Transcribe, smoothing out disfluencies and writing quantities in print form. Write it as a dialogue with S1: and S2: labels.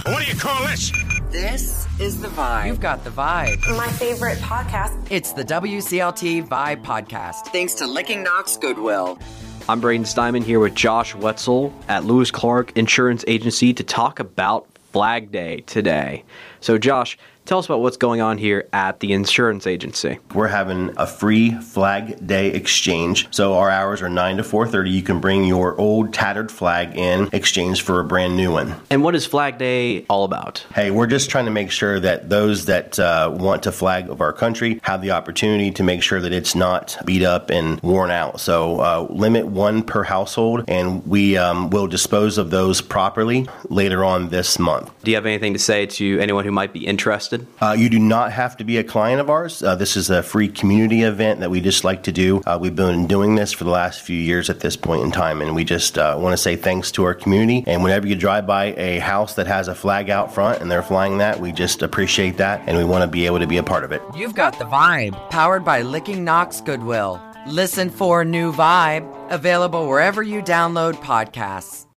S1: What do you call this?
S2: This is The Vibe.
S3: You've got The Vibe.
S4: My favorite podcast.
S3: It's the WCLT Vibe Podcast.
S2: Thanks to Licking Knox Goodwill.
S5: I'm Braden Steinman here with Josh Wetzel at Lewis Clark Insurance Agency to talk about Flag Day today. So Josh, tell us about what's going on here at the insurance agency.
S6: We're having a free Flag Day exchange. So our hours are 9 to 4:30. You can bring your old tattered flag in, exchange for a brand new one.
S5: And what is Flag Day all about?
S6: Hey, we're just trying to make sure that those that want to flag of our country have the opportunity to make sure that it's not beat up and worn out. So limit one per household, and we will dispose of those properly later on this month.
S5: Do you have anything to say to anyone who might be interested?
S6: You do not have to be a client of ours. This is a free community event that we just like to do. We've been doing this for the last few years at this point in time, and we just want to say thanks to our community. And whenever you drive by a house that has a flag out front and they're flying that, we just appreciate that, and we want to be able to be a part of it.
S3: You've got The Vibe, powered by Licking Knox Goodwill. Listen for New Vibe, available wherever you download podcasts.